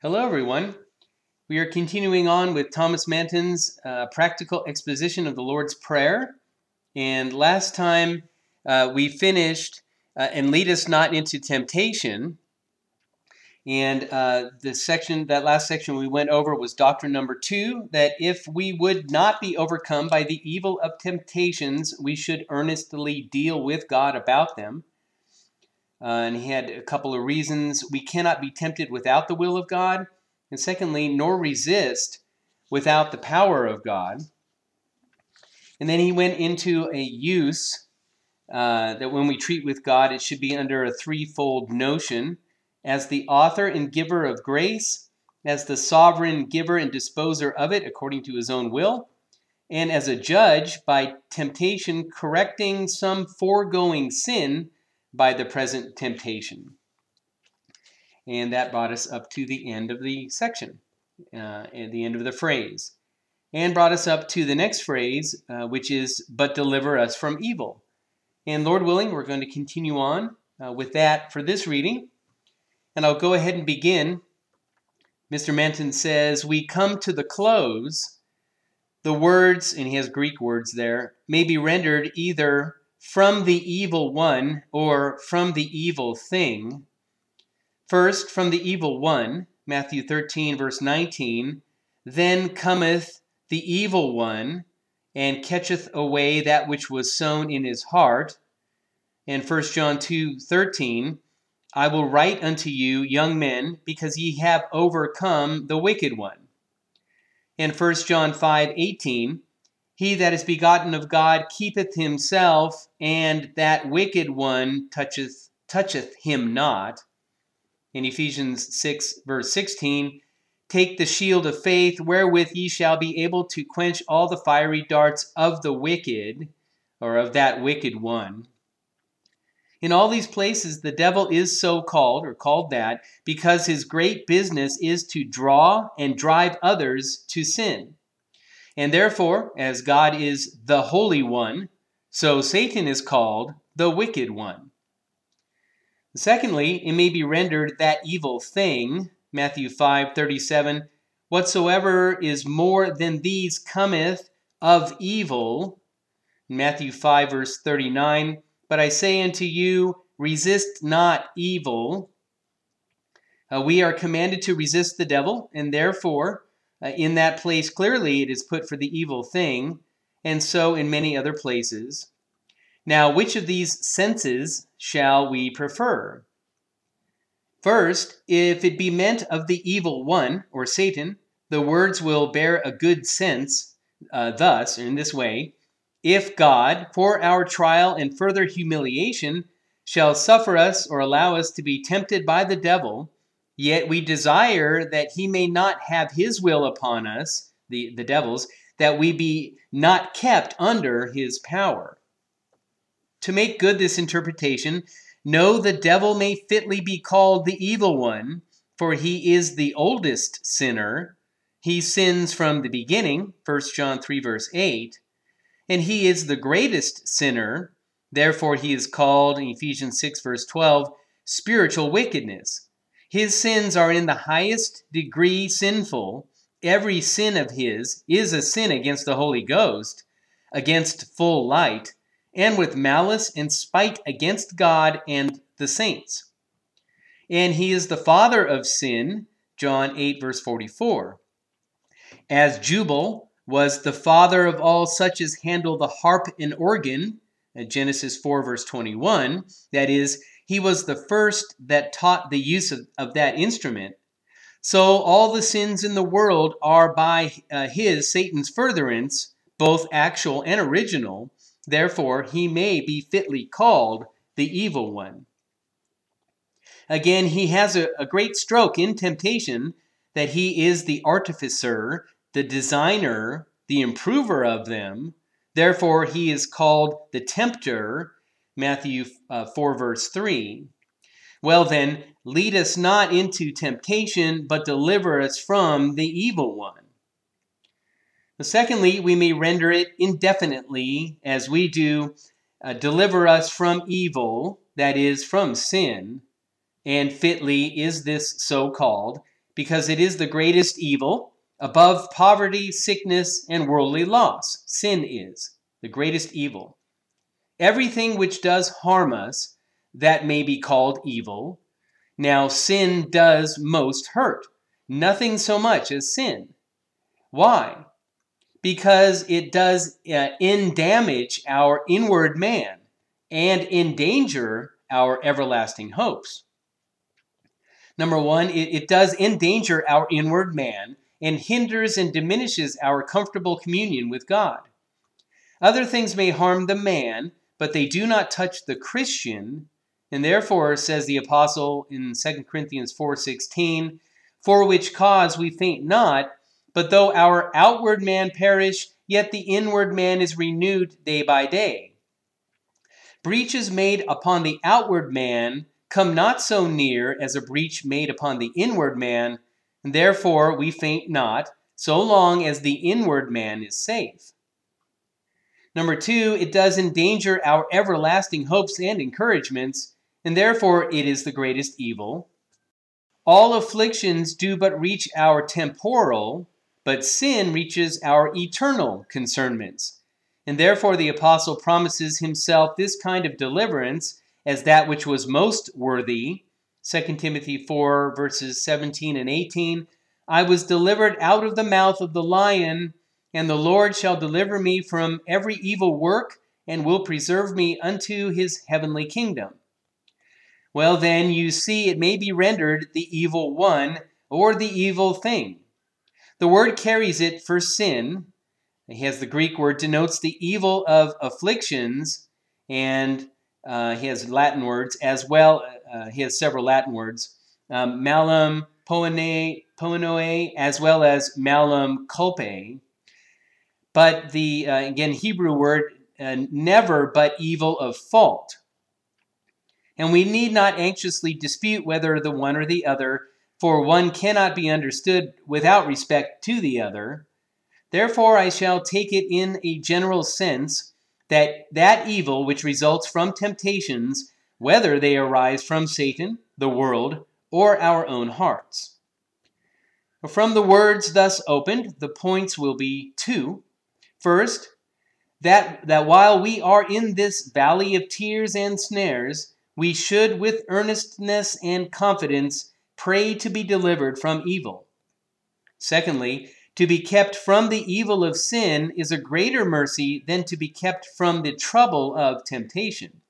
Hello, everyone. We are continuing on with Thomas Manton's practical exposition of the Lord's Prayer. And last time we finished, and lead us not into temptation. And that last section we went over was doctrine number 2, that if we would not be overcome by the evil of temptations, we should earnestly deal with God about them. And he had a couple of reasons. We cannot be tempted without the will of God. And secondly, nor resist without the power of God. And then he went into a use that when we treat with God, it should be under a threefold notion: as the author and giver of grace, as the sovereign giver and disposer of it according to his own will, and as a judge by temptation correcting some foregoing sin by the present temptation. And that brought us up to the end of the section, at the end of the phrase, and brought us up to the next phrase, which is, but deliver us from evil. And Lord willing, we're going to continue on with that for this reading. And I'll go ahead and begin. Mr. Manton says, we come to the close. The words, and he has Greek words there, may be rendered either from the evil one or from the evil thing. First, from the evil one, Matthew 13, verse 19, then cometh the evil one, and catcheth away that which was sown in his heart. And 1 John 2:13, I will write unto you, young men, because ye have overcome the wicked one. And 1 John 5:18, he that is begotten of God keepeth himself, and that wicked one toucheth him not. In Ephesians 6, verse 16, take the shield of faith, wherewith ye shall be able to quench all the fiery darts of the wicked, or of that wicked one. In all these places, the devil is so called, or called that, because his great business is to draw and drive others to sin. And therefore, as God is the Holy One, so Satan is called the Wicked One. Secondly, it may be rendered that evil thing, Matthew 5:37, whatsoever is more than these cometh of evil, Matthew 5, verse 39, but I say unto you, resist not evil. We are commanded to resist the devil, and therefore, in that place clearly it is put for the evil thing, and so in many other places. Now, which of these senses shall we prefer? First, if it be meant of the evil one, or Satan, the words will bear a good sense, thus, in this way: if God, for our trial and further humiliation, shall suffer us or allow us to be tempted by the devil, yet we desire that he may not have his will upon us, the devil's, that we be not kept under his power. To make good this interpretation, no, the devil may fitly be called the evil one, for he is the oldest sinner. He sins from the beginning, 1 John 3, verse 8. And he is the greatest sinner. Therefore he is called, in Ephesians 6, verse 12, spiritual wickedness. His sins are in the highest degree sinful. Every sin of his is a sin against the Holy Ghost, against full light, and with malice and spite against God and the saints. And he is the father of sin, John 8, verse 44. As Jubal was the father of all such as handle the harp and organ, Genesis 4, verse 21, that is, he was the first that taught the use of that instrument. So all the sins in the world are by Satan's furtherance, both actual and original. Therefore, he may be fitly called the evil one. Again, he has a great stroke in temptation, that he is the artificer, the designer, the improver of them. Therefore, he is called the tempter, Matthew 4, verse 3. Well then, lead us not into temptation, but deliver us from the evil one. Secondly, we may render it indefinitely, as we do, deliver us from evil, that is, from sin. And fitly is this so called, because it is the greatest evil, above poverty, sickness, and worldly loss. Sin is the greatest evil. Everything which does harm us, that may be called evil. Now, sin does most hurt. Nothing so much as sin. Why? Because it does damage our inward man and endanger our everlasting hopes. Number one, it does endanger our inward man and hinders and diminishes our comfortable communion with God. Other things may harm the man, but they do not touch the Christian, and therefore, says the apostle in 2 Corinthians 4:16, for which cause we faint not, but though our outward man perish, yet the inward man is renewed day by day. Breaches made upon the outward man come not so near as a breach made upon the inward man, and therefore we faint not, so long as the inward man is safe. Number two, it does endanger our everlasting hopes and encouragements, and therefore it is the greatest evil. All afflictions do but reach our temporal, but sin reaches our eternal concernments. And therefore the apostle promises himself this kind of deliverance as that which was most worthy. 2 Timothy 4, verses 17 and 18, I was delivered out of the mouth of the lion, and the Lord shall deliver me from every evil work, and will preserve me unto his heavenly kingdom. Well then, you see, it may be rendered the evil one, or the evil thing. The word carries it for sin. He has the Greek word, denotes the evil of afflictions, and he has Latin words as well. He has several Latin words, malum poenoe, as well as malum culpae. But the, again, Hebrew word, never but evil of fault. And we need not anxiously dispute whether the one or the other, for one cannot be understood without respect to the other. Therefore I shall take it in a general sense that evil which results from temptations, whether they arise from Satan, the world, or our own hearts. From the words thus opened, the points will be two. First, that while we are in this valley of tears and snares, we should with earnestness and confidence pray to be delivered from evil. Secondly, to be kept from the evil of sin is a greater mercy than to be kept from the trouble of temptation.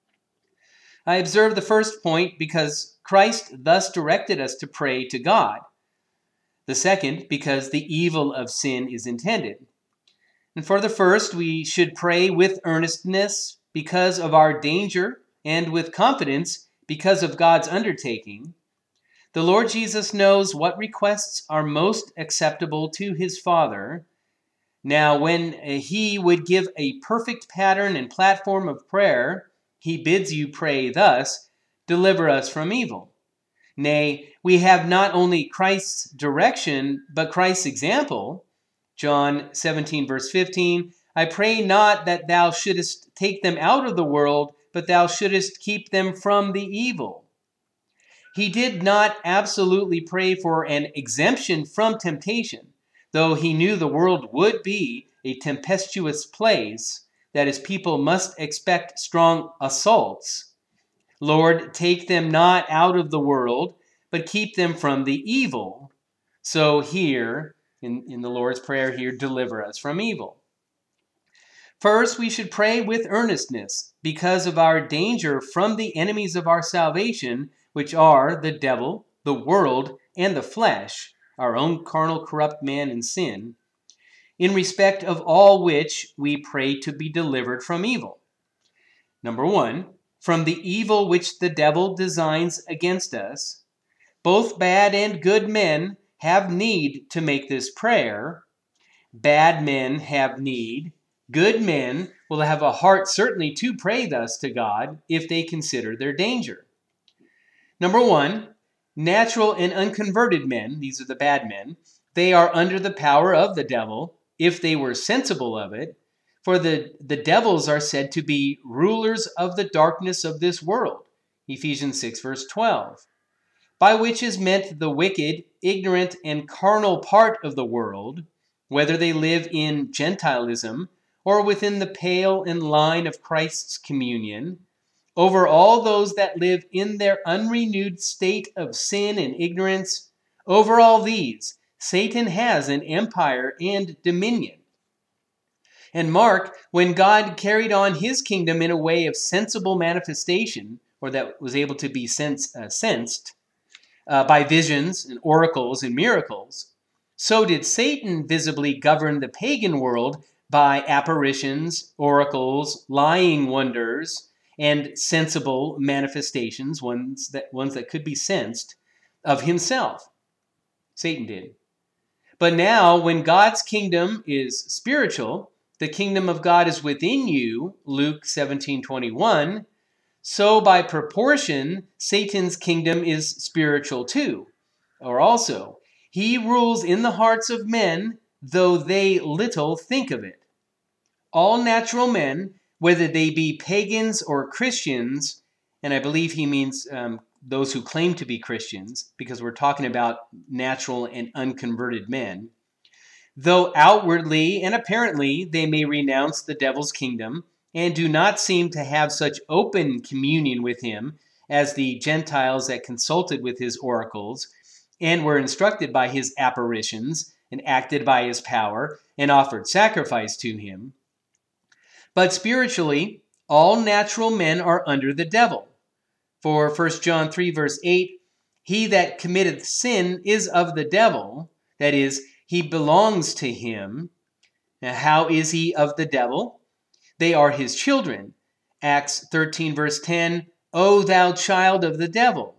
I observe the first point because Christ thus directed us to pray to God. The second, because the evil of sin is intended. And for the first, we should pray with earnestness because of our danger, and with confidence because of God's undertaking. The Lord Jesus knows what requests are most acceptable to his Father. Now, when he would give a perfect pattern and platform of prayer, he bids you pray thus, deliver us from evil. Nay, we have not only Christ's direction, but Christ's example. John 17, verse 15, I pray not that thou shouldest take them out of the world, but thou shouldest keep them from the evil. He did not absolutely pray for an exemption from temptation, though he knew the world would be a tempestuous place, that is, people must expect strong assaults. Lord, take them not out of the world, but keep them from the evil. So here, in the Lord's Prayer here, deliver us from evil. First, we should pray with earnestness because of our danger from the enemies of our salvation, which are the devil, the world, and the flesh, our own carnal, corrupt man and sin, in respect of all which we pray to be delivered from evil. Number one, from the evil which the devil designs against us. Both bad and good men have need to make this prayer. Bad men have need. Good men will have a heart certainly to pray thus to God if they consider their danger. Number one, natural and unconverted men, these are the bad men, they are under the power of the devil if they were sensible of it, for the devils are said to be rulers of the darkness of this world, Ephesians 6, verse 12. by which is meant the wicked, ignorant, and carnal part of the world, whether they live in Gentilism or within the pale and line of Christ's communion, over all those that live in their unrenewed state of sin and ignorance, over all these, Satan has an empire and dominion. And mark, when God carried on his kingdom in a way of sensible manifestation, or that was able to be sensed by visions and oracles and miracles, so did Satan visibly govern the pagan world by apparitions, oracles, lying wonders, and sensible manifestations, ones that could be sensed, of himself. Satan did. But now, when God's kingdom is spiritual, the kingdom of God is within you, Luke 17:21, so by proportion, Satan's kingdom is spiritual too. Or also, he rules in the hearts of men, though they little think of it. All natural men, whether they be pagans or Christians, and I believe he means those who claim to be Christians, because we're talking about natural and unconverted men, though outwardly and apparently they may renounce the devil's kingdom and do not seem to have such open communion with him as the Gentiles that consulted with his oracles and were instructed by his apparitions and acted by his power and offered sacrifice to him. But spiritually, all natural men are under the devil. For 1 John 3 verse 8, he that committeth sin is of the devil, that is, he belongs to him. Now, how is he of the devil? They are his children. Acts 13 verse 10, O thou child of the devil.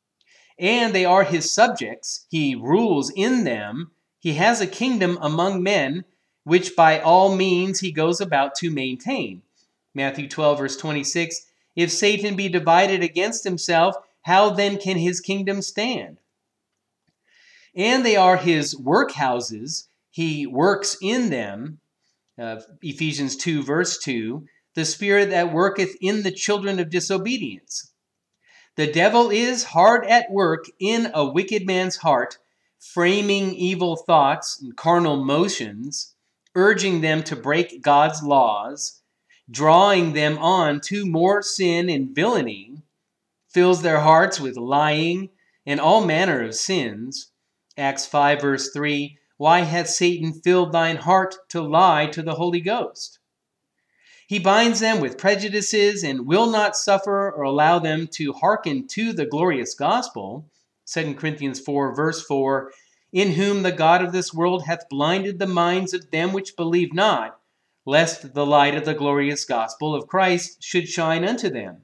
And they are his subjects. He rules in them. He has a kingdom among men, which by all means he goes about to maintain. Matthew 12 verse 26, if Satan be divided against himself, how then can his kingdom stand? And they are his workhouses. He works in them. Ephesians 2 verse 2, the spirit that worketh in the children of disobedience. The devil is hard at work in a wicked man's heart, framing evil thoughts and carnal motions, urging them to break God's laws, drawing them on to more sin and villainy, fills their hearts with lying and all manner of sins. Acts 5 verse 3, why hath Satan filled thine heart to lie to the Holy Ghost? He binds them with prejudices and will not suffer or allow them to hearken to the glorious gospel. 2 Corinthians 4 verse 4, in whom the God of this world hath blinded the minds of them which believe not, lest the light of the glorious gospel of Christ should shine unto them.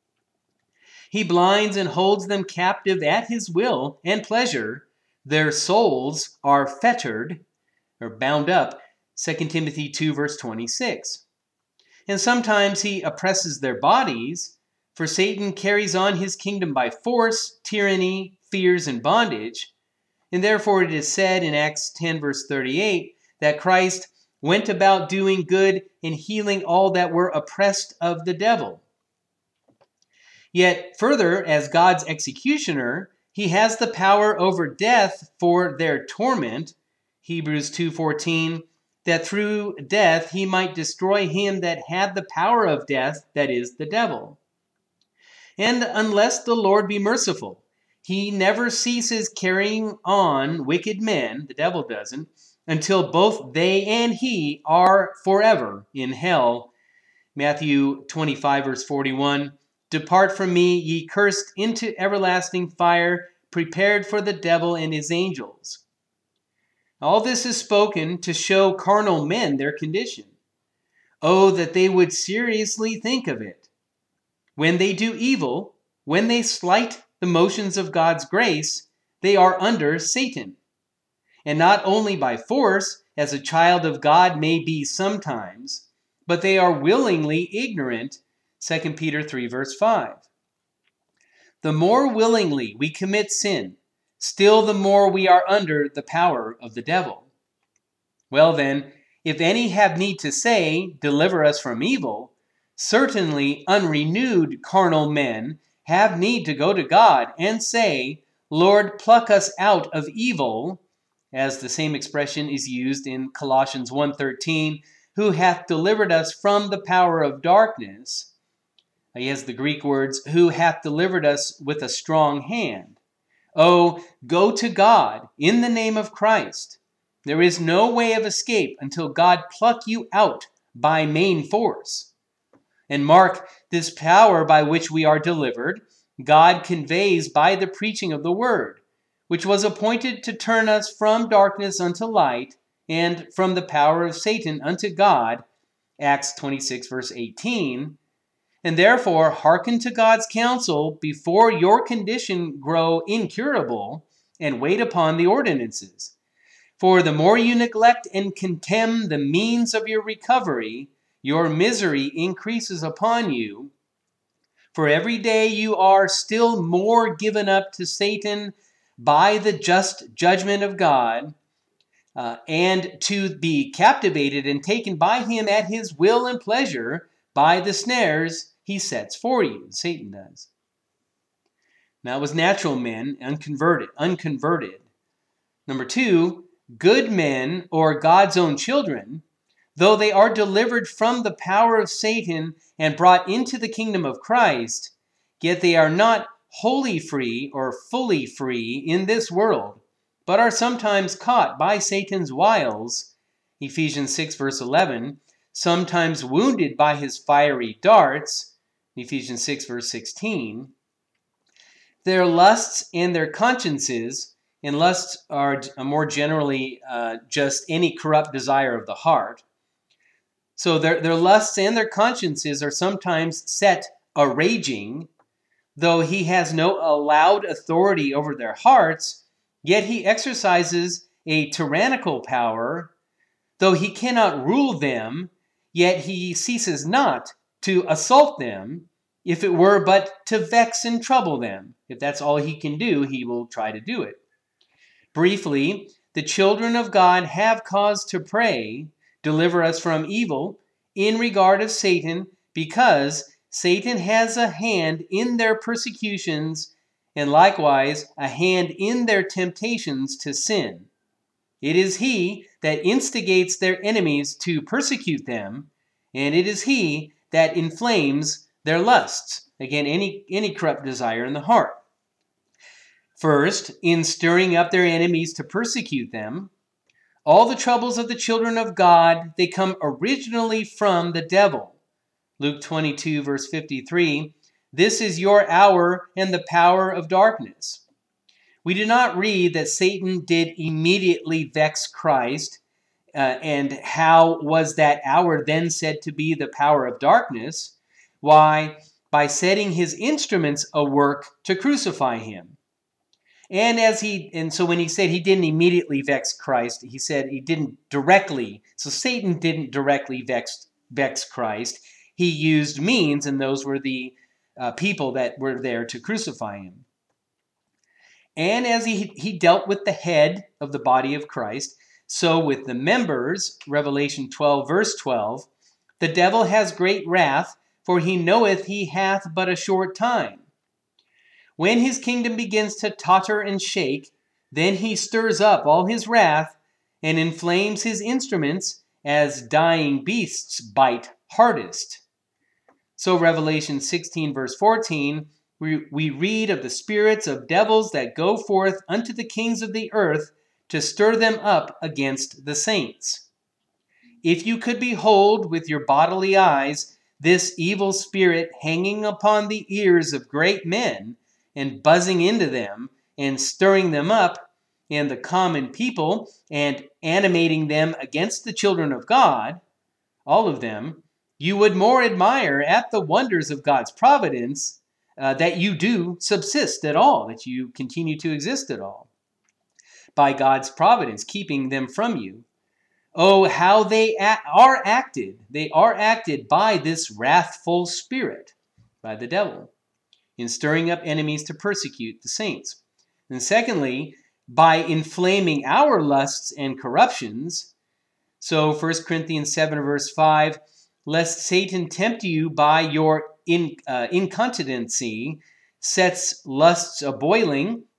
He blinds and holds them captive at his will and pleasure. Their souls are fettered, or bound up, 2 Timothy 2 verse 26. And sometimes he oppresses their bodies, for Satan carries on his kingdom by force, tyranny, fears, and bondage. And therefore it is said in Acts 10 verse 38 that Christ went about doing good and healing all that were oppressed of the devil. Yet further, as God's executioner, he has the power over death for their torment, Hebrews 2:14, that through death he might destroy him that had the power of death, that is, the devil. And unless the Lord be merciful, he never ceases carrying on wicked men, the devil doesn't, until both they and he are forever in hell. Matthew 25 verse 41, depart from me, ye cursed, into everlasting fire, prepared for the devil and his angels. All this is spoken to show carnal men their condition. Oh, that they would seriously think of it. When they do evil, when they slight the motions of God's grace, they are under Satan. And not only by force, as a child of God may be sometimes, but they are willingly ignorant, 2 Peter 3 verse 5. The more willingly we commit sin, still the more we are under the power of the devil. Well then, if any have need to say, deliver us from evil, certainly unrenewed carnal men have need to go to God and say, Lord, pluck us out of evil, as the same expression is used in Colossians 1:13, who hath delivered us from the power of darkness. He has the Greek words, who hath delivered us with a strong hand. Oh, go to God in the name of Christ. There is no way of escape until God pluck you out by main force. And mark this power by which we are delivered, God conveys by the preaching of the word, which was appointed to turn us from darkness unto light, and from the power of Satan unto God, Acts 26, verse 18. And therefore, hearken to God's counsel before your condition grow incurable, and wait upon the ordinances. For the more you neglect and contemn the means of your recovery, your misery increases upon you. For every day you are still more given up to Satan by the just judgment of God, and to be captivated and taken by him at his will and pleasure by the snares he sets for you. Satan does. Now it was natural men, unconverted. Number 2, good men or God's own children, though they are delivered from the power of Satan and brought into the kingdom of Christ, yet they are not wholly free or fully free in this world, but are sometimes caught by Satan's wiles, Ephesians 6, verse 11, sometimes wounded by his fiery darts, Ephesians 6, verse 16. Their lusts and their consciences, and lusts are more generally just any corrupt desire of the heart. So their lusts and their consciences are sometimes set a-raging, though he has no allowed authority over their hearts, yet he exercises a tyrannical power. Though he cannot rule them, yet he ceases not to assault them, if it were but to vex and trouble them. If that's all he can do, he will try to do it. Briefly, the children of God have cause to pray, deliver us from evil, in regard of Satan, because Satan has a hand in their persecutions, and likewise a hand in their temptations to sin. It is he that instigates their enemies to persecute them, and it is he that inflames their lusts. Again, any corrupt desire in the heart. First, in stirring up their enemies to persecute them, all the troubles of the children of God, they come originally from the devil. Luke 22, verse 53, this is your hour and the power of darkness. We do not read that Satan did immediately vex Christ, and how was that hour then said to be the power of darkness? Why, by setting his instruments a work to crucify him. And so when he said he didn't immediately vex Christ, he said he didn't directly. So Satan didn't directly vex Christ. He used means, and those were the people that were there to crucify him. And as he dealt with the head of the body of Christ, so with the members, Revelation 12, verse 12, the devil has great wrath, for he knoweth he hath but a short time. When his kingdom begins to totter and shake, then he stirs up all his wrath and inflames his instruments as dying beasts bite hardest. So Revelation 16, verse 14, we read of the spirits of devils that go forth unto the kings of the earth to stir them up against the saints. If you could behold with your bodily eyes this evil spirit hanging upon the ears of great men and buzzing into them and stirring them up and the common people and animating them against the children of God, all of them, you would more admire at the wonders of God's providence that you do subsist at all, that you continue to exist at all, by God's providence, keeping them from you. Oh, how they are acted. They are acted by this wrathful spirit, by the devil, in stirring up enemies to persecute the saints. And secondly, by inflaming our lusts and corruptions. So 1 Corinthians 7, verse 5, lest Satan tempt you by your incontinency, sets lusts a-boiling,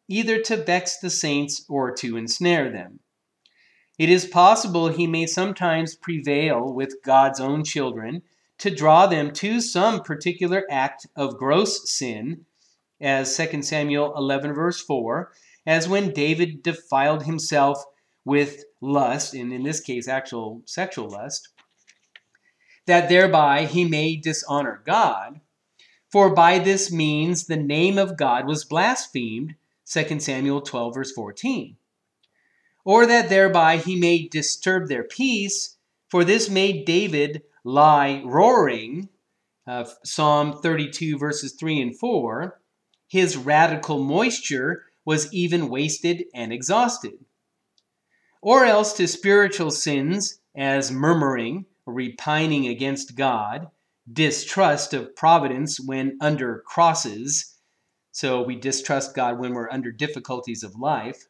either to vex the saints or to ensnare them. It is possible he may sometimes prevail with God's own children to draw them to some particular act of gross sin, as 2 Samuel 11 verse 4, as when David defiled himself with lust, and in this case actual sexual lust, that thereby he may dishonor God. For by this means the name of God was blasphemed, 2 Samuel 12 verse 14. Or that thereby he may disturb their peace, for this made David lie roaring, Psalm 32 verses 3 and 4. His radical moisture was even wasted and exhausted. Or else to spiritual sins as murmuring, repining against God, distrust of providence when under crosses, so we distrust God when we're under difficulties of life,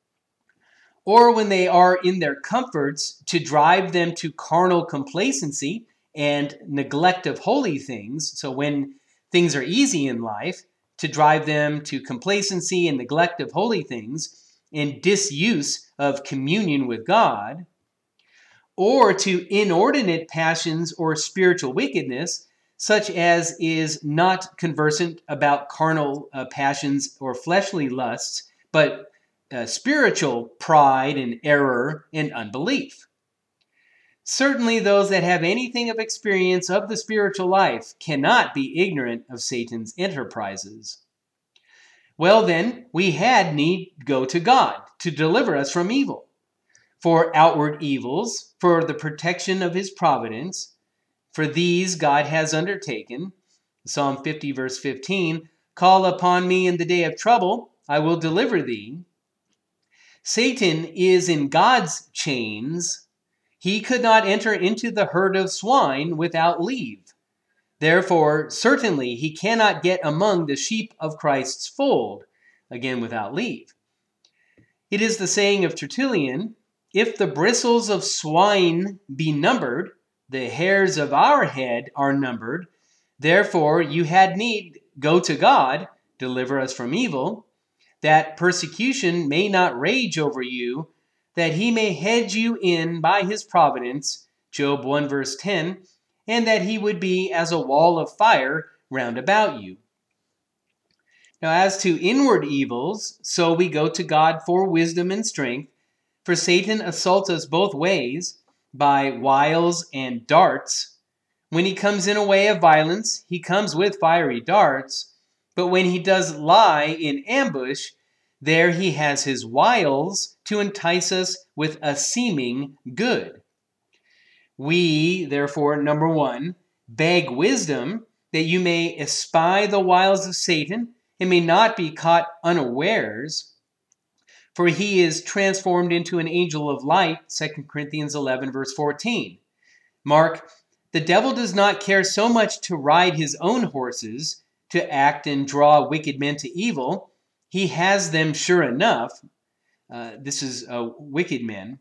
or when they are in their comforts, to drive them to carnal complacency and neglect of holy things. So when things are easy in life, to drive them to complacency and neglect of holy things and disuse of communion with God, or to inordinate passions or spiritual wickedness, such as is not conversant about carnal passions or fleshly lusts, but spiritual pride and error and unbelief. Certainly those that have anything of experience of the spiritual life cannot be ignorant of Satan's enterprises. Well then, we had need go to God to deliver us from evil, for outward evils, for the protection of his providence. For these God has undertaken, Psalm 50 verse 15, call upon me in the day of trouble, I will deliver thee. Satan is in God's chains. He could not enter into the herd of swine without leave. Therefore, certainly he cannot get among the sheep of Christ's fold, again without leave. It is the saying of Tertullian, if the bristles of swine be numbered, the hairs of our head are numbered. Therefore, you had need go to God, deliver us from evil, that persecution may not rage over you, that he may hedge you in by his providence, Job 1 verse 10, and that he would be as a wall of fire round about you. Now as to inward evils, so we go to God for wisdom and strength, for Satan assaults us both ways, by wiles and darts. When he comes in a way of violence, he comes with fiery darts. But when he does lie in ambush, there he has his wiles to entice us with a seeming good. We, therefore, number one, beg wisdom that you may espy the wiles of Satan and may not be caught unawares. For he is transformed into an angel of light, 2 Corinthians 11, verse 14. Mark, the devil does not care so much to ride his own horses, to act and draw wicked men to evil. He has them sure enough. This is wicked men.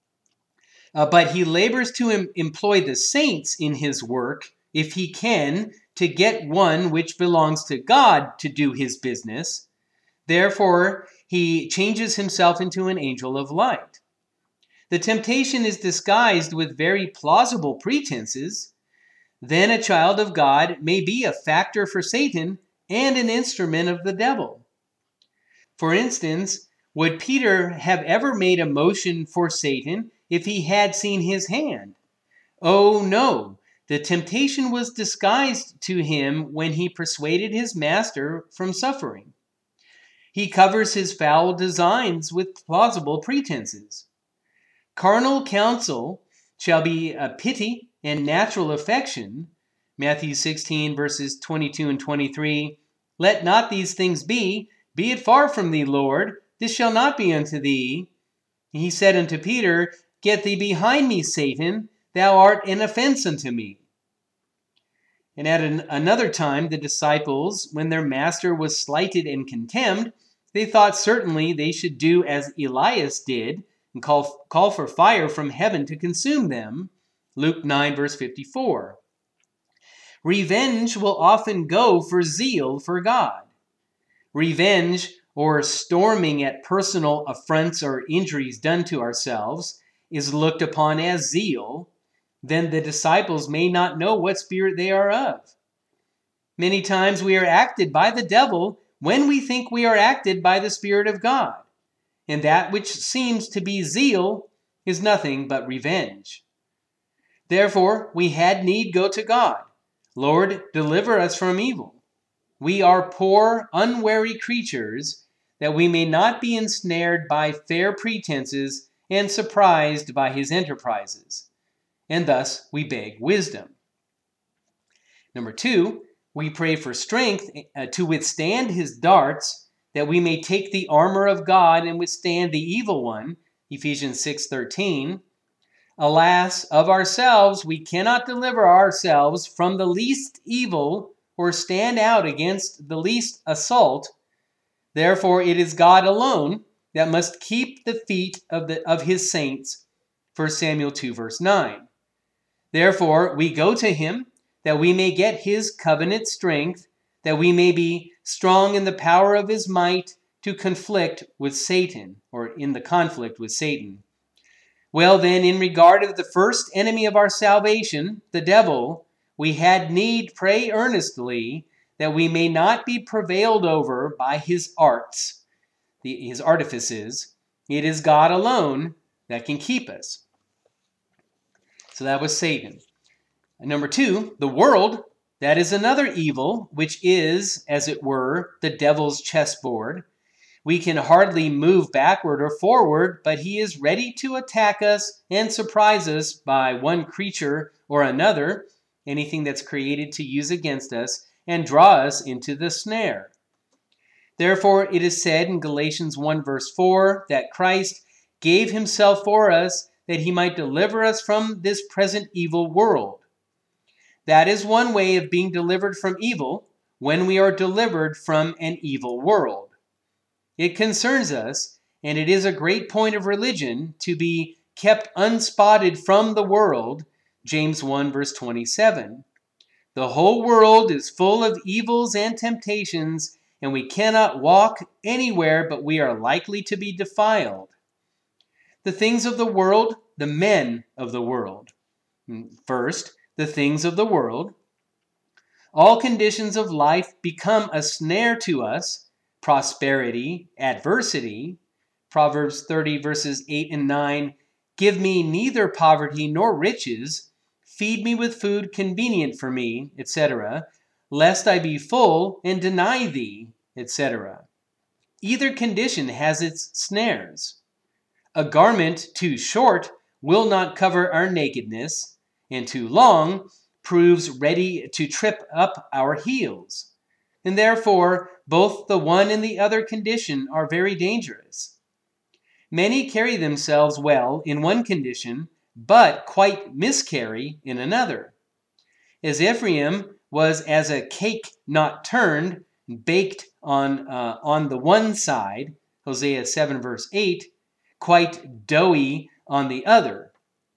But he labors to employ the saints in his work, if he can, to get one which belongs to God to do his business. Therefore, he changes himself into an angel of light. The temptation is disguised with very plausible pretenses. Then a child of God may be a factor for Satan and an instrument of the devil. For instance, would Peter have ever made a motion for Satan if he had seen his hand? Oh no, the temptation was disguised to him when he persuaded his master from suffering. He covers his foul designs with plausible pretenses. Carnal counsel shall be a pity and natural affection. Matthew 16 verses 22 and 23. Let not these things be it far from thee, Lord, this shall not be unto thee. He said unto Peter, Get thee behind me, Satan, thou art an offense unto me. And at another time, the disciples, when their master was slighted and contemned, they thought certainly they should do as Elias did and call for fire from heaven to consume them. Luke 9, verse 54. Revenge will often go for zeal for God. Revenge or storming at personal affronts or injuries done to ourselves is looked upon as zeal, then the disciples may not know what spirit they are of. Many times we are acted by the devil when we think we are acted by the Spirit of God, and that which seems to be zeal is nothing but revenge. Therefore, we had need go to God. Lord, deliver us from evil. We are poor, unwary creatures, that we may not be ensnared by fair pretenses and surprised by his enterprises. And thus we beg wisdom. Number 2, we pray for strength to withstand his darts, that we may take the armor of God and withstand the evil one, Ephesians 6:13. Alas, of ourselves we cannot deliver ourselves from the least evil or stand out against the least assault. Therefore it is God alone that must keep the feet of his saints, 1 Samuel 2 verse 9. Therefore we go to him, that we may get his covenant strength, that we may be strong in the power of his might to conflict with Satan, or in the conflict with Satan. Well then, in regard of the first enemy of our salvation, the devil, we had need pray earnestly that we may not be prevailed over by his arts, his artifices. It is God alone that can keep us. So that was Satan. And number 2, the world, that is another evil, which is, as it were, the devil's chessboard. We can hardly move backward or forward, but he is ready to attack us and surprise us by one creature or another, anything that's created to use against us, and draw us into the snare. Therefore, it is said in Galatians 1 verse 4 that Christ gave himself for us that he might deliver us from this present evil world. That is one way of being delivered from evil, when we are delivered from an evil world. It concerns us, and it is a great point of religion, to be kept unspotted from the world, James 1 verse 27. The whole world is full of evils and temptations, and we cannot walk anywhere but we are likely to be defiled. The things of the world, the men of the world. First, the things of the world. All conditions of life become a snare to us. Prosperity, adversity. Proverbs 30 verses 8 and 9. Give me neither poverty nor riches. Feed me with food convenient for me, etc., lest I be full and deny thee, etc. Either condition has its snares. A garment too short will not cover our nakedness, and too long proves ready to trip up our heels. And therefore, both the one and the other condition are very dangerous. Many carry themselves well in one condition, but quite miscarry in another. As Ephraim was as a cake not turned, baked on the one side, Hosea 7 verse 8, quite doughy on the other.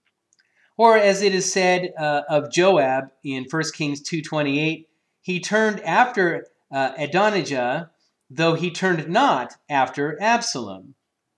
Or as it is said of Joab in 1 Kings 2:28, he turned after Adonijah, though he turned not after Absalom.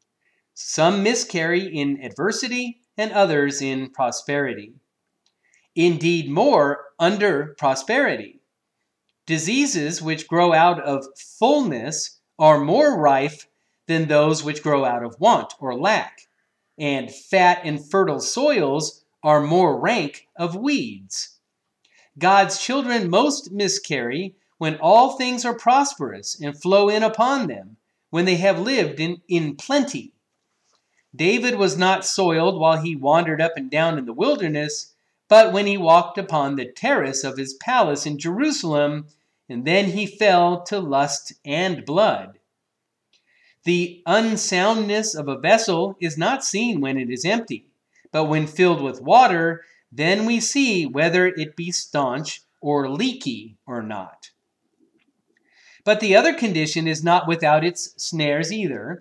Some miscarry in adversity and others in prosperity. Indeed, more under prosperity. Diseases which grow out of fullness are more rife than those which grow out of want or lack, and fat and fertile soils are more rank of weeds. God's children most miscarry when all things are prosperous and flow in upon them, when they have lived in plenty. David was not soiled while he wandered up and down in the wilderness, but when he walked upon the terrace of his palace in Jerusalem, and then he fell to lust and blood. The unsoundness of a vessel is not seen when it is empty, but when filled with water, then we see whether it be staunch or leaky or not. But the other condition is not without its snares either.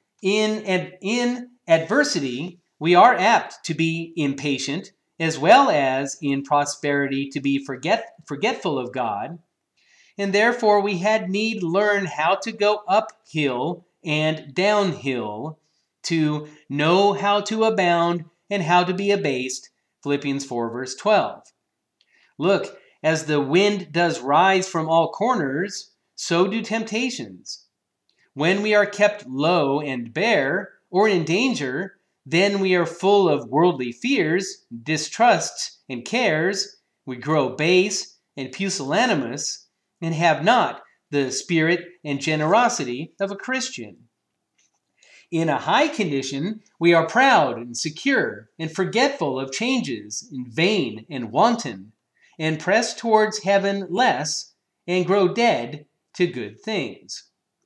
In adversity, we are apt to be impatient, as well as in prosperity to be forgetful of God. and therefore we had need learn how to go uphill and downhill, to know how to abound and how to be abased. Philippians 4 verse 12. Look, as the wind does rise from all corners, so do temptations. When we are kept low and bare, or in danger, then we are full of worldly fears, distrusts, and cares. We grow base and pusillanimous, and have not the spirit and generosity of a Christian. In a high condition, we are proud and secure, and forgetful of changes, and vain and wanton, and press towards heaven less, and grow dead to good things.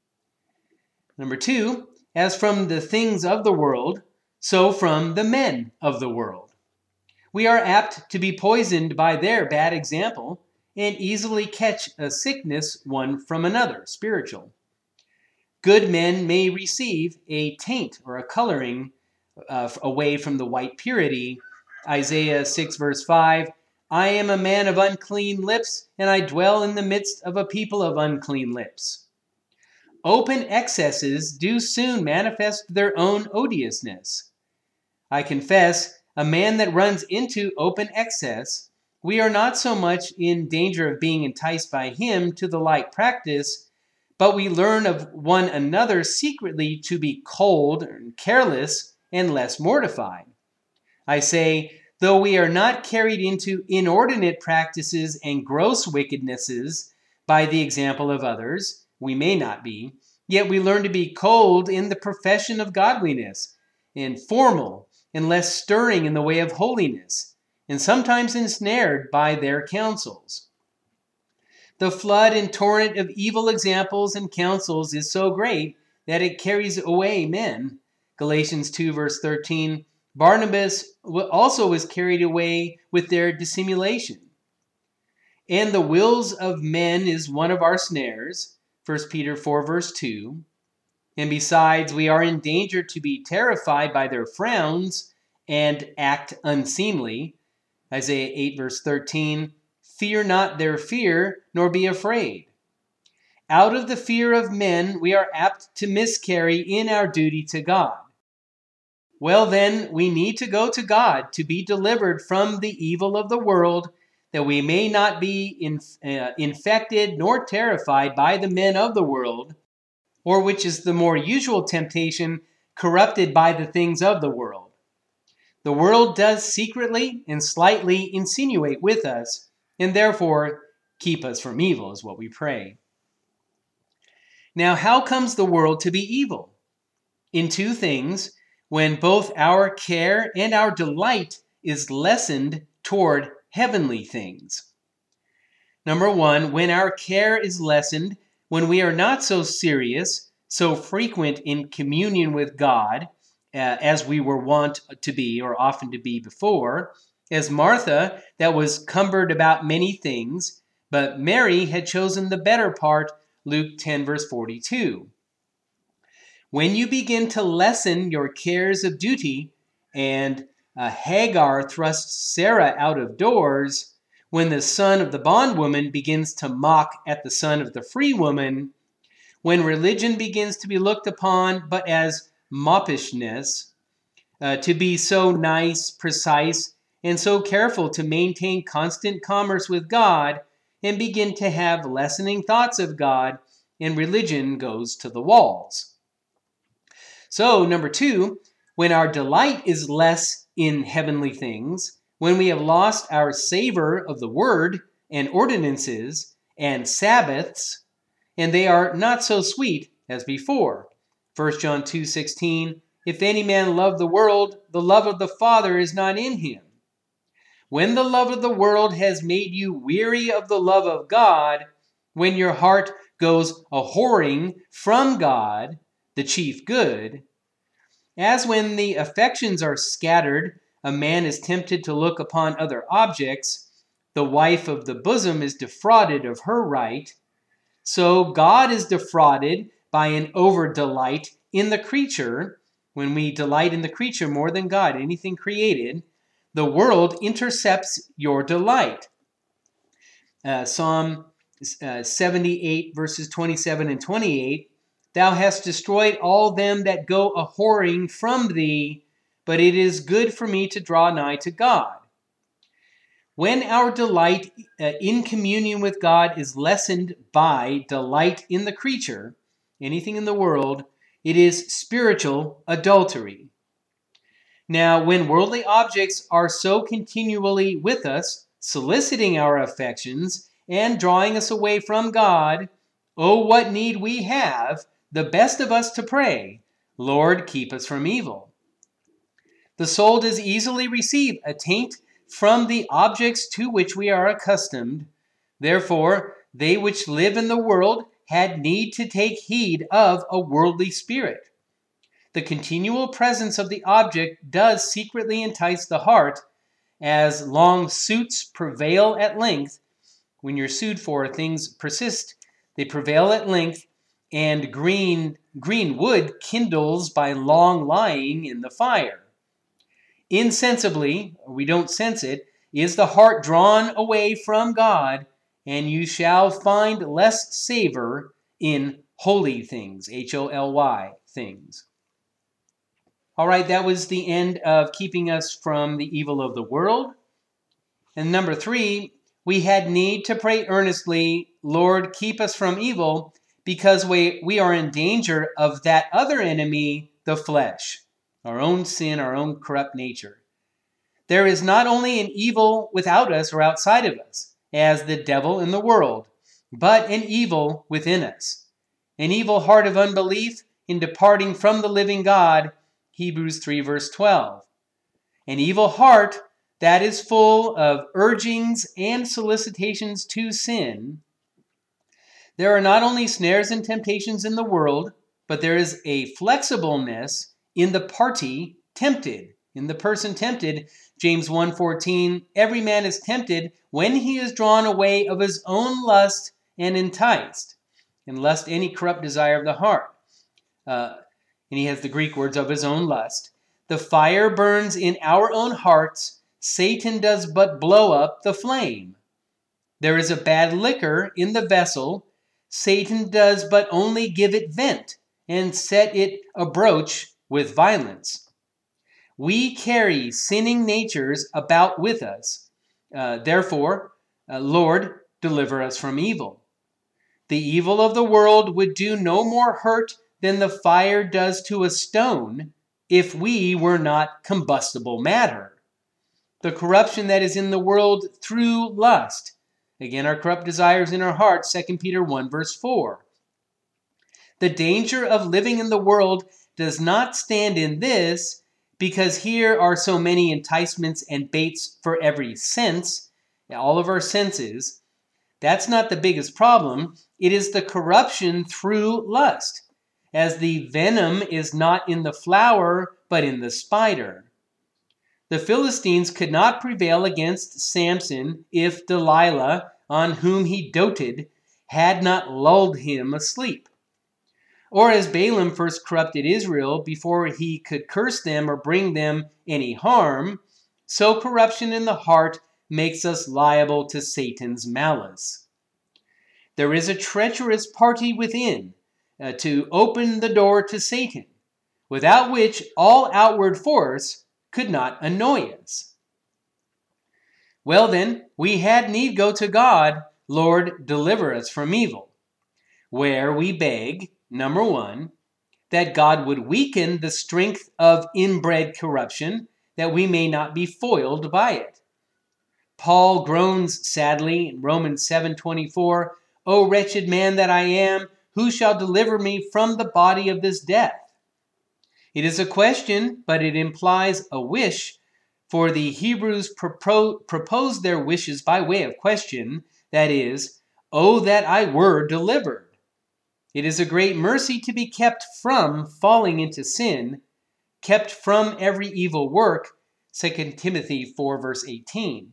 Number 2, as from the things of the world, so from the men of the world. We are apt to be poisoned by their bad example and easily catch a sickness one from another, spiritual. Good men may receive a taint or a coloring away from the white purity. Isaiah 6 verse 5, I am a man of unclean lips, and I dwell in the midst of a people of unclean lips. Open excesses do soon manifest their own odiousness. I confess, a man that runs into open excess, we are not so much in danger of being enticed by him to the like practice, but we learn of one another secretly to be cold and careless and less mortified. I say, though we are not carried into inordinate practices and gross wickednesses by the example of others, we may not be, yet we learn to be cold in the profession of godliness, and formal, and less stirring in the way of holiness, and sometimes ensnared by their counsels. The flood and torrent of evil examples and counsels is so great that it carries away men. Galatians 2 verse 13, Barnabas also was carried away with their dissimulation. And the wills of men is one of our snares. 1 Peter 4 verse 2. And besides, we are in danger to be terrified by their frowns and act unseemly. Isaiah 8 verse 13. Fear not their fear, nor be afraid. Out of the fear of men, we are apt to miscarry in our duty to God. Well then, we need to go to God to be delivered from the evil of the world, that we may not be infected nor terrified by the men of the world, or which is the more usual temptation, corrupted by the things of the world. The world does secretly and slightly insinuate with us, and therefore keep us from evil is what we pray. Now, how comes the world to be evil? In two things, when both our care and our delight is lessened toward heavenly things. Number 1, when our care is lessened, when we are not so serious, so frequent in communion with God, as we were wont to be or often to be before, as Martha that was cumbered about many things, but Mary had chosen the better part, Luke 10 verse 42. When you begin to lessen your cares of duty, and Hagar thrusts Sarah out of doors, when the son of the bondwoman begins to mock at the son of the free woman, when religion begins to be looked upon but as moppishness, to be so nice, precise, and so careful to maintain constant commerce with God, and begin to have lessening thoughts of God, and religion goes to the walls. So, number 2, when our delight is less in heavenly things, when we have lost our savor of the word and ordinances and Sabbaths, and they are not so sweet as before. 1 John 2:16, if any man love the world, the love of the Father is not in him. When the love of the world has made you weary of the love of God, when your heart goes a-whoring from God, the chief good, as when the affections are scattered, a man is tempted to look upon other objects, the wife of the bosom is defrauded of her right, so God is defrauded by an over-delight in the creature. When we delight in the creature more than God, anything created, the world intercepts your delight. Psalm 78 verses 27 and 28, thou hast destroyed all them that go a-whoring from thee, but it is good for me to draw nigh to God. When our delight in communion with God is lessened by delight in the creature, anything in the world, it is spiritual adultery. Now, when worldly objects are so continually with us, soliciting our affections and drawing us away from God, oh, what need we have, the best of us, to pray, Lord, keep us from evil. The soul does easily receive a taint from the objects to which we are accustomed. Therefore, they which live in the world had need to take heed of a worldly spirit. The continual presence of the object does secretly entice the heart, as long suits prevail at length. When you're sued for, things persist, they prevail at length, and green wood kindles by long lying in the fire. Insensibly, we don't sense it, is the heart drawn away from God, and you shall find less savor in holy things, Holy things. All right, that was the end of keeping us from the evil of the world. And number 3, we had need to pray earnestly, Lord, keep us from evil, because we are in danger of that other enemy, the flesh, our own sin, our own corrupt nature. There is not only an evil without us or outside of us, as the devil in the world, but an evil within us. An evil heart of unbelief in departing from the living God, Hebrews 3 verse 12. An evil heart that is full of urgings and solicitations to sin. There are not only snares and temptations in the world, but there is a flexibleness in the party tempted, in the person tempted. James 1:14, every man is tempted when he is drawn away of his own lust and enticed. And lust, any corrupt desire of the heart. And he has the Greek words, of his own lust. The fire burns in our own hearts. Satan does but blow up the flame. There is a bad liquor in the vessel. Satan does but only give it vent and set it abroach with violence. We carry sinning natures about with us. Therefore, Lord, deliver us from evil. The evil of the world would do no more hurt than the fire does to a stone if we were not combustible matter. The corruption that is in the world through lust. Again, our corrupt desires in our hearts, 2 Peter 1 verse 4. The danger of living in the world does not stand in this, because here are so many enticements and baits for every sense, all of our senses. That's not the biggest problem. It is the corruption through lust, as the venom is not in the flower, but in the spider. The Philistines could not prevail against Samson if Delilah, on whom he doted, had not lulled him asleep. Or as Balaam first corrupted Israel before he could curse them or bring them any harm, so corruption in the heart makes us liable to Satan's malice. There is a treacherous party within to open the door to Satan, without which all outward force could not annoy us. Well then, we had need go to God, Lord, deliver us from evil, where we beg, number 1, that God would weaken the strength of inbred corruption, that we may not be foiled by it. Paul groans sadly in Romans 7:24, O wretched man that I am, who shall deliver me from the body of this death? It is a question, but it implies a wish, for the Hebrews proposed their wishes by way of question, that is, oh, that I were delivered. It is a great mercy to be kept from falling into sin, kept from every evil work, 2 Timothy 4 verse 18.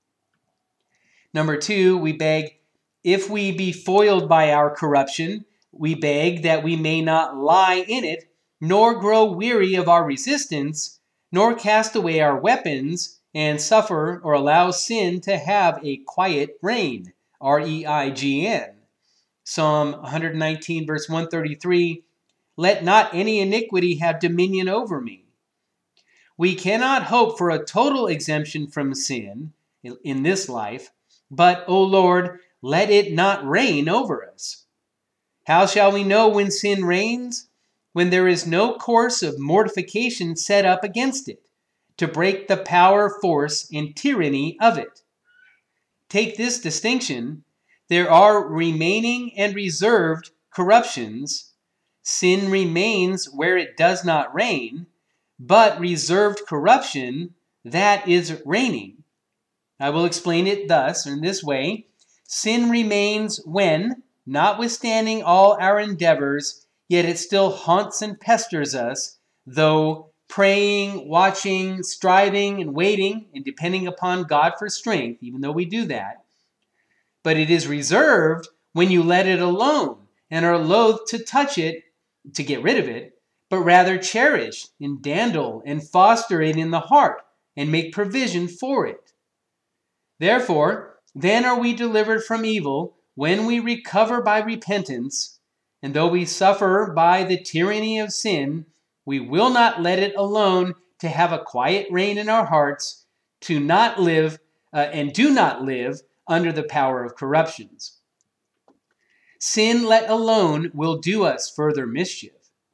Number 2, we beg, if we be foiled by our corruption, we beg that we may not lie in it, nor grow weary of our resistance, nor cast away our weapons, and suffer or allow sin to have a quiet reign, R-E-I-G-N. Psalm 119, verse 133, let not any iniquity have dominion over me. We cannot hope for a total exemption from sin in this life, but, O Lord, let it not reign over us. How shall we know when sin reigns? When there is no course of mortification set up against it, to break the power, force, and tyranny of it. Take this distinction: there are remaining and reserved corruptions. Sin remains where it does not reign, but reserved corruption, that is reigning. I will explain it thus, in this way. Sin remains when, notwithstanding all our endeavors, yet it still haunts and pesters us, though praying, watching, striving, and waiting, and depending upon God for strength, even though we do that. But it is reserved when you let it alone and are loath to touch it, to get rid of it, but rather cherish and dandle and foster it in the heart and make provision for it. Therefore, then are we delivered from evil when we recover by repentance, and though we suffer by the tyranny of sin, we will not let it alone to have a quiet reign in our hearts, to not live and do not live under the power of corruptions. Sin let alone will do us further mischief.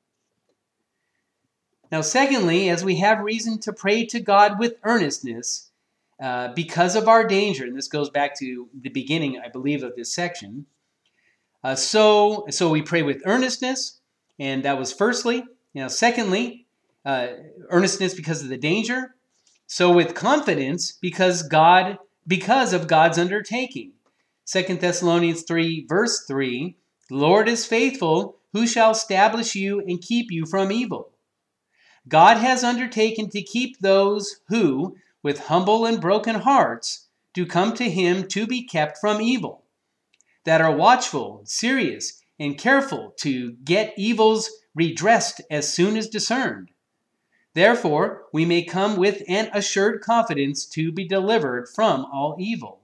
Now, secondly, as we have reason to pray to God with earnestness because of our danger, and this goes back to the beginning, I believe, of this section. So we pray with earnestness, and that was firstly. Secondly, earnestness because of the danger. So with confidence because of God's undertaking. 2 Thessalonians 3, verse 3, the Lord is faithful, who shall establish you and keep you from evil. God has undertaken to keep those who, with humble and broken hearts, do come to him to be kept from evil, that are watchful, serious, and careful to get evils redressed as soon as discerned. Therefore, we may come with an assured confidence to be delivered from all evil.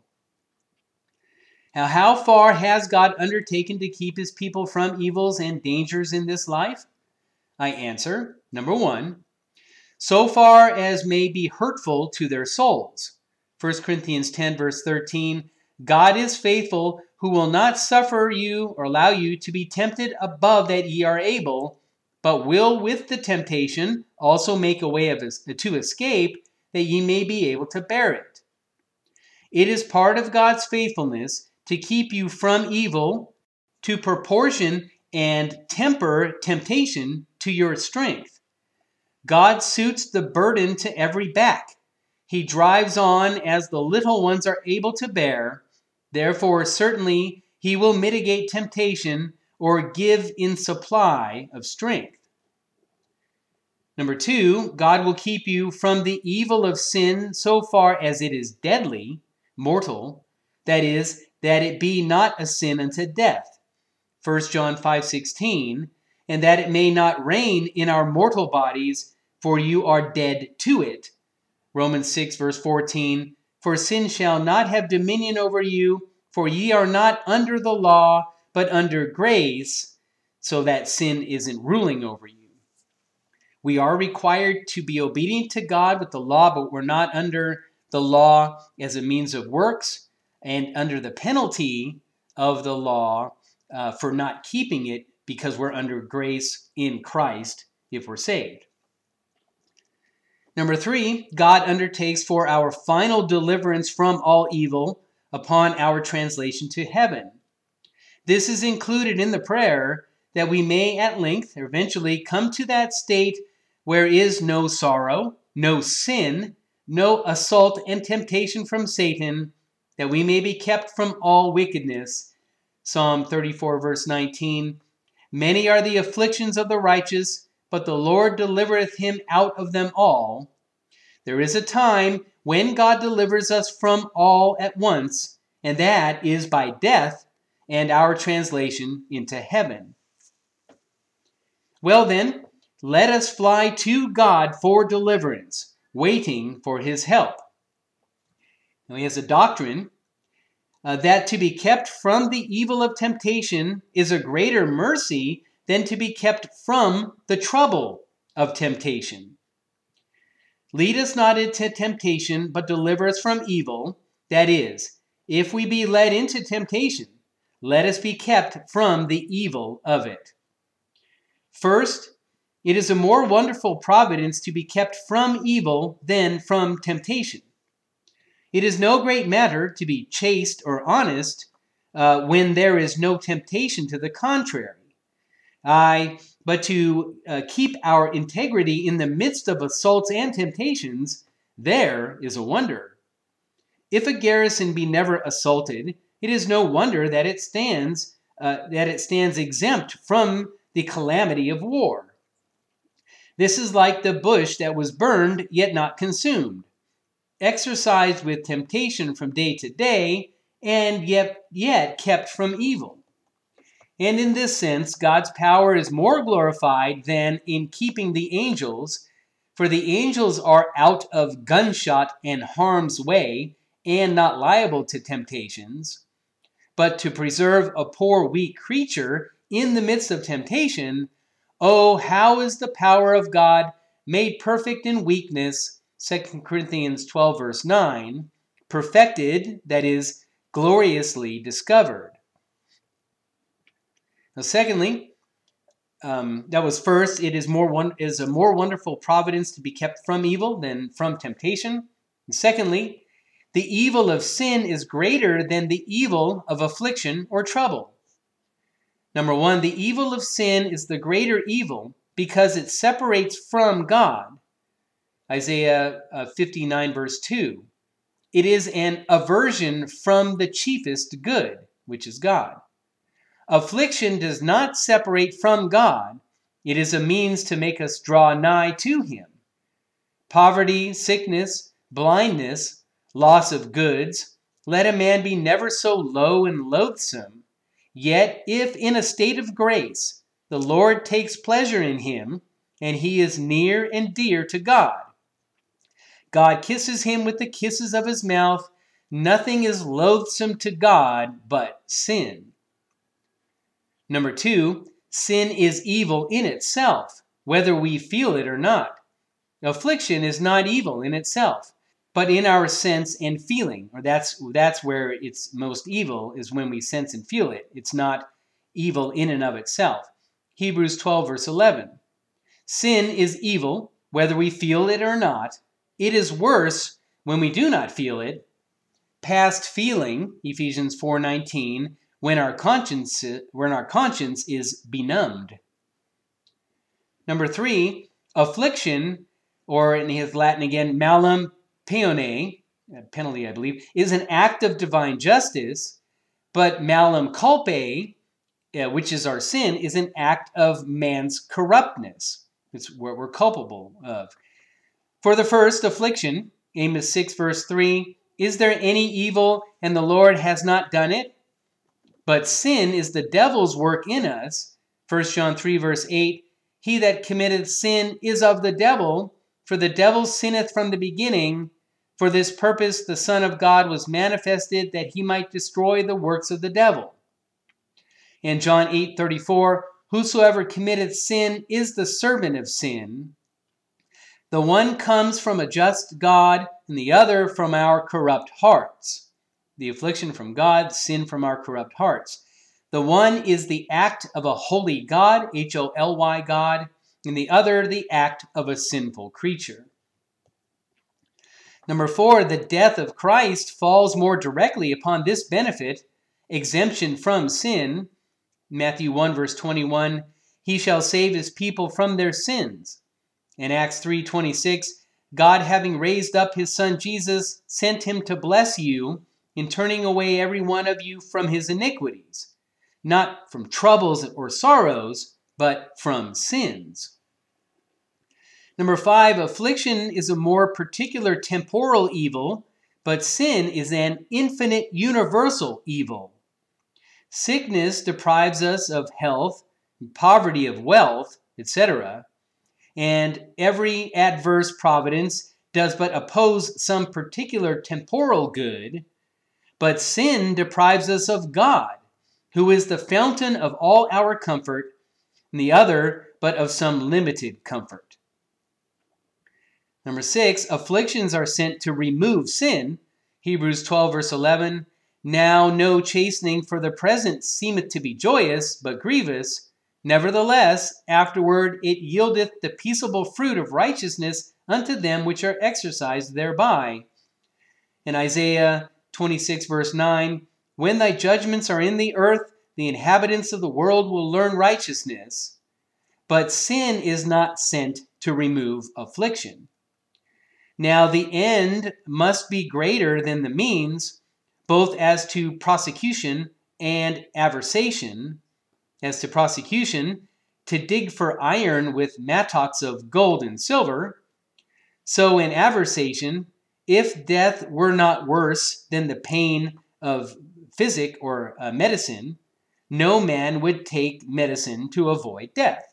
Now, how far has God undertaken to keep his people from evils and dangers in this life? I answer, number 1, so far as may be hurtful to their souls. 1 Corinthians 10, verse 13, God is faithful, who will not suffer you or allow you to be tempted above that ye are able, but will with the temptation also make a way to escape, that ye may be able to bear it. It is part of God's faithfulness to keep you from evil, to proportion and temper temptation to your strength. God suits the burden to every back. He drives on as the little ones are able to bear. Therefore, certainly, he will mitigate temptation or give in supply of strength. Number 2, God will keep you from the evil of sin so far as it is deadly, mortal, that is, that it be not a sin unto death. 1 John 5:16, and that it may not reign in our mortal bodies, for you are dead to it. Romans 6, verse 14, for sin shall not have dominion over you, for ye are not under the law, but under grace, so that sin isn't ruling over you. We are required to be obedient to God with the law, but we're not under the law as a means of works and under the penalty of the law for not keeping it, because we're under grace in Christ if we're saved. Number 3, God undertakes for our final deliverance from all evil upon our translation to heaven. This is included in the prayer that we may at length or eventually come to that state where is no sorrow, no sin, no assault and temptation from Satan, that we may be kept from all wickedness. Psalm 34, verse 19, many are the afflictions of the righteous, but the Lord delivereth him out of them all. There is a time when God delivers us from all at once, and that is by death and our translation into heaven. Well then, let us fly to God for deliverance, waiting for his help. Now, he has a doctrine that to be kept from the evil of temptation is a greater mercy than to be kept from the trouble of temptation. Lead us not into temptation, but deliver us from evil. That is, if we be led into temptation, let us be kept from the evil of it. First, it is a more wonderful providence to be kept from evil than from temptation. It is no great matter to be chaste or honest when there is no temptation to the contrary. But to keep our integrity in the midst of assaults and temptations, there is a wonder. If a garrison be never assaulted, it is no wonder that it stands exempt from the calamity of war. This is like the bush that was burned yet not consumed, exercised with temptation from day to day, and yet kept from evil. And in this sense, God's power is more glorified than in keeping the angels, for the angels are out of gunshot and harm's way, and not liable to temptations. But to preserve a poor, weak creature in the midst of temptation, oh, how is the power of God made perfect in weakness, 2 Corinthians 12, verse 9, perfected, that is, gloriously discovered. Now, secondly, that was first, it is a more wonderful providence to be kept from evil than from temptation. And secondly, the evil of sin is greater than the evil of affliction or trouble. Number one, the evil of sin is the greater evil because it separates from God. Isaiah 59, verse 2. It is an aversion from the chiefest good, which is God. Affliction does not separate from God. It is a means to make us draw nigh to Him. Poverty, sickness, blindness, loss of goods, let a man be never so low and loathsome, yet if in a state of grace the Lord takes pleasure in him, and he is near and dear to God, God kisses him with the kisses of his mouth. Nothing is loathsome to God but sin. Number two, sin is evil in itself, whether we feel it or not. Affliction is not evil in itself, but in our sense and feeling, or that's where it's most evil, is when we sense and feel it. It's not evil in and of itself. Hebrews 12, verse 11. Sin is evil, whether we feel it or not. It is worse when we do not feel it. Past feeling, Ephesians 4:19, when our conscience is benumbed. Number three, affliction, or in his Latin again, malum peone, penalty I believe, is an act of divine justice, but malum culpae, which is our sin, is an act of man's corruptness. It's what we're culpable of. For the first, affliction, Amos 6, verse 3, is there any evil and the Lord has not done it? But sin is the devil's work in us. 1 John 3, verse 8, he that committeth sin is of the devil, for the devil sinneth from the beginning. For this purpose the Son of God was manifested, that he might destroy the works of the devil. And John 8:34, whosoever committeth sin is the servant of sin. The one comes from a just God, and the other from our corrupt hearts. The affliction from God, sin from our corrupt hearts. The one is the act of a holy God, Holy God, and the other the act of a sinful creature. Number four, the death of Christ falls more directly upon this benefit, exemption from sin. Matthew 1, verse 21, he shall save his people from their sins. In Acts 3:26, God, having raised up his Son Jesus, sent him to bless you in turning away every one of you from his iniquities, not from troubles or sorrows, but from sins. Number five, affliction is a more particular temporal evil, but sin is an infinite universal evil. Sickness deprives us of health, poverty of wealth, etc., and every adverse providence does but oppose some particular temporal good, but sin deprives us of God, who is the fountain of all our comfort, and the other but of some limited comfort. Number 6, afflictions are sent to remove sin. Hebrews 12 verse 11, now no chastening for the present seemeth to be joyous, but grievous. Nevertheless, afterward it yieldeth the peaceable fruit of righteousness unto them which are exercised thereby. In Isaiah 26 verse 9, when thy judgments are in the earth, the inhabitants of the world will learn righteousness. But sin is not sent to remove affliction. Now the end must be greater than the means, both as to prosecution and aversation. As to prosecution, to dig for iron with mattocks of gold and silver. So in aversation, if death were not worse than the pain of physic or medicine, no man would take medicine to avoid death.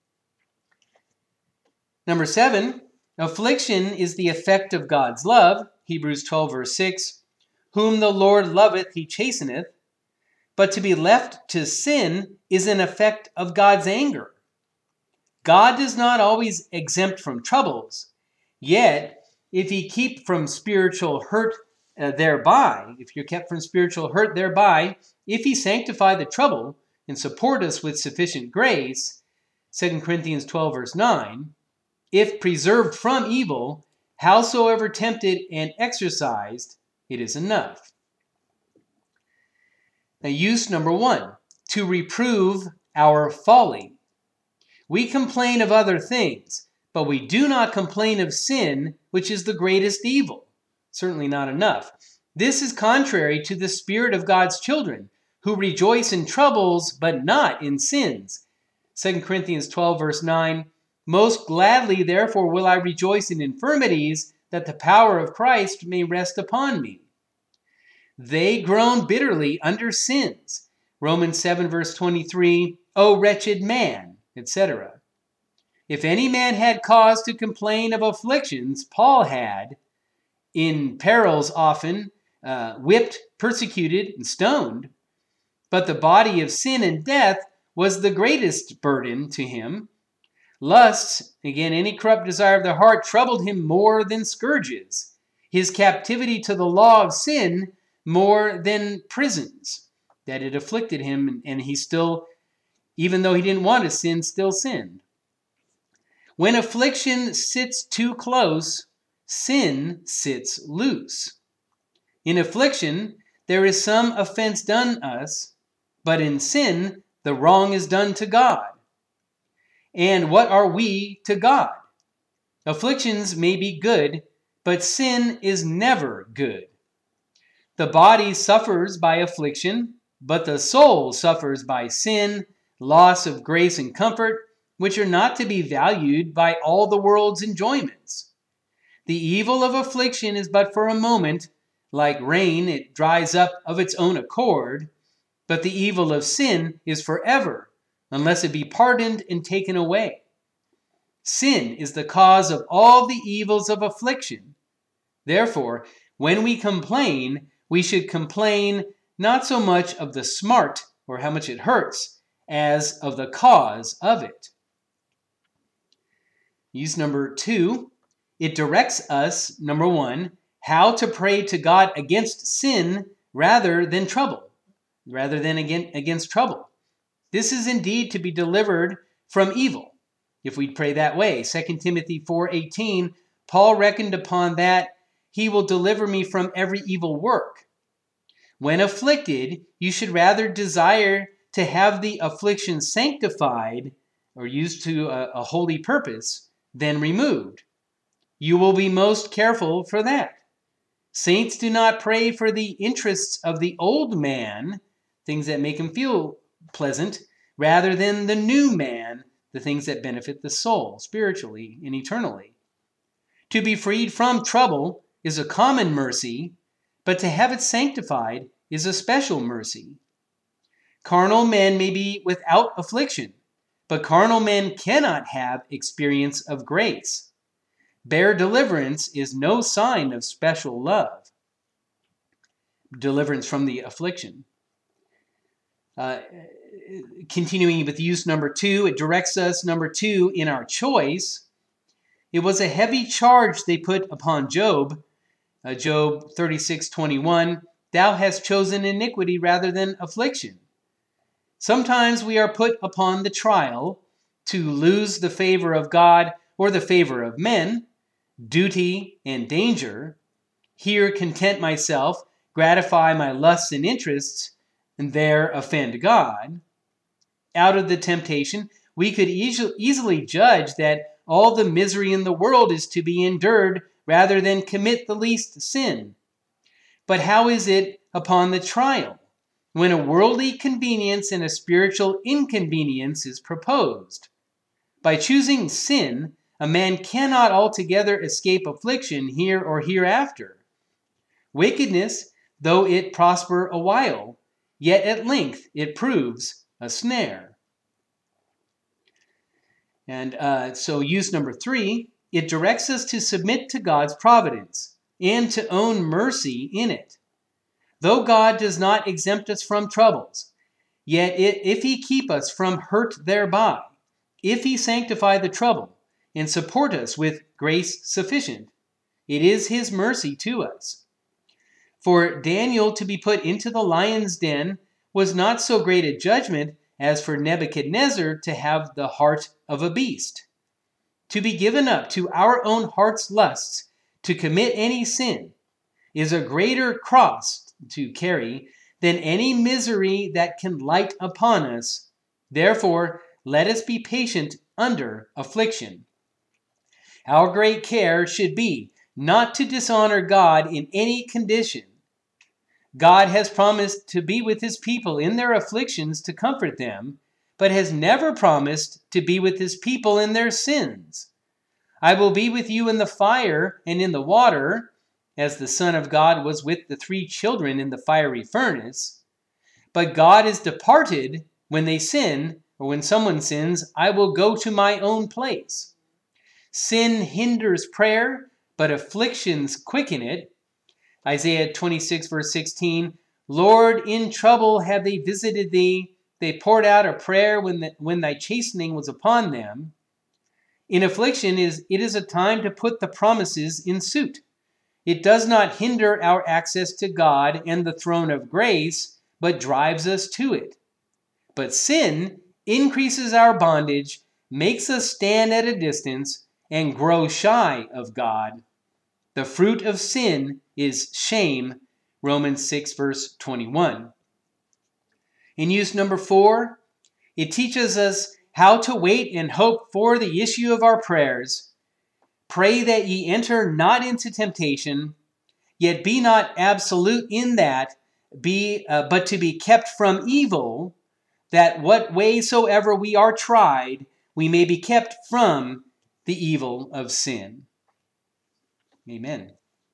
Number 7, affliction is the effect of God's love. Hebrews 12 verse 6, whom the Lord loveth, he chasteneth. But to be left to sin is an effect of God's anger. God does not always exempt from troubles, yet if ye keep from spiritual hurt thereby, if you're kept from spiritual hurt thereby, if he sanctify the trouble and support us with sufficient grace, 2 Corinthians 12 verse 9, if preserved from evil, howsoever tempted and exercised, it is enough. Now, use number 1, to reprove our folly. We complain of other things, but we do not complain of sin, which is the greatest evil. Certainly not enough. This is contrary to the spirit of God's children, who rejoice in troubles, but not in sins. 2 Corinthians 12 verse 9, most gladly therefore will I rejoice in infirmities, that the power of Christ may rest upon me. They groan bitterly under sins. Romans 7 verse 23, O wretched man, etc. If any man had cause to complain of afflictions, Paul had, in perils often, whipped, persecuted, and stoned. But the body of sin and death was the greatest burden to him. Lusts, again, any corrupt desire of the heart, troubled him more than scourges. His captivity to the law of sin more than prisons, that it afflicted him, and he still, even though he didn't want to sin, still sinned. When affliction sits too close, sin sits loose. In affliction, there is some offense done us, but in sin, the wrong is done to God. And what are we to God? Afflictions may be good, but sin is never good. The body suffers by affliction, but the soul suffers by sin, loss of grace and comfort, which are not to be valued by all the world's enjoyments. The evil of affliction is but for a moment. Like rain, it dries up of its own accord. But the evil of sin is forever, unless it be pardoned and taken away. Sin is the cause of all the evils of affliction. Therefore, when we complain, we should complain not so much of the smart or how much it hurts, as of the cause of it. Use number 2. It directs us, number 1, how to pray to God against sin rather than trouble, against trouble. This is indeed to be delivered from evil, if we pray that way. 2 Timothy 4:18, Paul reckoned upon that he will deliver me from every evil work. When afflicted, you should rather desire to have the affliction sanctified or used to a holy purpose than removed. You will be most careful for that. Saints do not pray for the interests of the old man, things that make him feel pleasant, rather than the new man, the things that benefit the soul spiritually and eternally. To be freed from trouble is a common mercy, but to have it sanctified is a special mercy. Carnal men may be without affliction, but carnal men cannot have experience of grace. Bare deliverance is no sign of special love. deliverance from the affliction. Continuing with use number 2, it directs us, number 2, in our choice. It was a heavy charge they put upon Job. Job 36:21, thou hast chosen iniquity rather than affliction. Sometimes we are put upon the trial to lose the favor of God or the favor of men, duty and danger. Here content myself, gratify my lusts and interests, and there offend God. Out of the temptation, we could easily judge that all the misery in the world is to be endured rather than commit the least sin. But how is it upon the trial, when a worldly convenience and a spiritual inconvenience is proposed? By choosing sin, a man cannot altogether escape affliction here or hereafter. Wickedness, though it prosper a while, yet at length it proves a snare. And so use number 3, it directs us to submit to God's providence and to own mercy in it. Though God does not exempt us from troubles, yet if he keep us from hurt thereby, if he sanctify the trouble and support us with grace sufficient, it is his mercy to us. For Daniel to be put into the lion's den was not so great a judgment as for Nebuchadnezzar to have the heart of a beast. To be given up to our own heart's lusts, to commit any sin, is a greater cross to carry than any misery that can light upon us. Therefore, let us be patient under affliction. Our great care should be not to dishonor God in any condition. God has promised to be with his people in their afflictions to comfort them, but has never promised to be with his people in their sins. I will be with you in the fire and in the water, as the Son of God was with the 3 children in the fiery furnace. But God is departed when they sin, or when someone sins, I will go to my own place. Sin hinders prayer, but afflictions quicken it. Isaiah 26, verse 16, Lord, in trouble have they visited thee. They poured out a prayer when thy chastening was upon them. In affliction, it is a time to put the promises in suit. It does not hinder our access to God and the throne of grace, but drives us to it. But sin increases our bondage, makes us stand at a distance, and grow shy of God. The fruit of sin is shame, Romans 6, verse 21. In use number 4, it teaches us how to wait and hope for the issue of our prayers. Pray that ye enter not into temptation, yet be not absolute in that, but to be kept from evil, that what way soever we are tried, we may be kept from the evil of sin. Amen.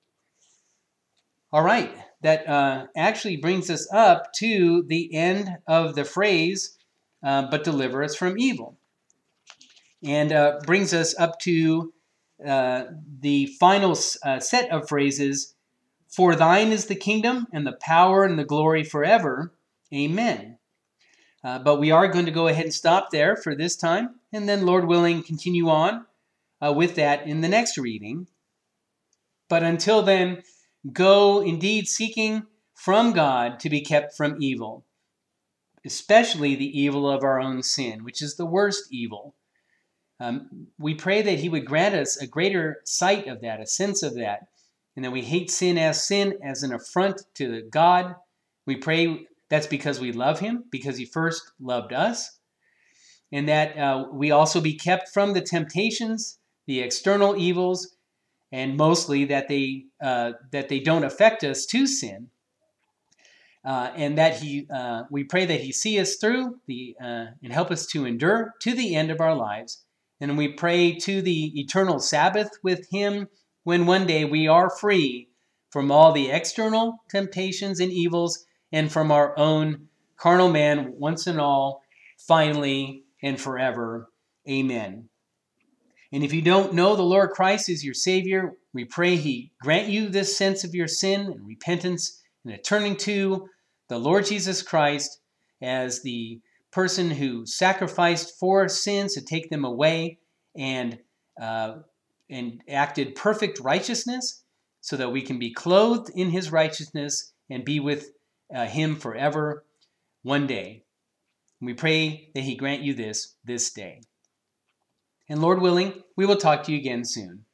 All right, that actually brings us up to the end of the phrase, but deliver us from evil. And brings us up to the final set of phrases, for thine is the kingdom and the power and the glory forever. Amen. But we are going to go ahead and stop there for this time, and then, Lord willing, continue on with that in the next reading. But until then, go indeed seeking from God to be kept from evil, especially the evil of our own sin, which is the worst evil. We pray that he would grant us a greater sight of that, a sense of that, and that we hate sin as an affront to God. We pray that's because we love him, because he first loved us, and that we also be kept from the temptations, the external evils, and mostly that they don't affect us to sin, and that we pray that he see us through and help us to endure to the end of our lives. And we pray to the eternal Sabbath with him when one day we are free from all the external temptations and evils and from our own carnal man once and all, finally and forever. Amen. And if you don't know the Lord Christ as your Savior, we pray he grant you this sense of your sin and repentance and turning to the Lord Jesus Christ as the person who sacrificed for sins to take them away and acted perfect righteousness so that we can be clothed in his righteousness and be with him forever one day. We pray that he grant you this day. And Lord willing, we will talk to you again soon.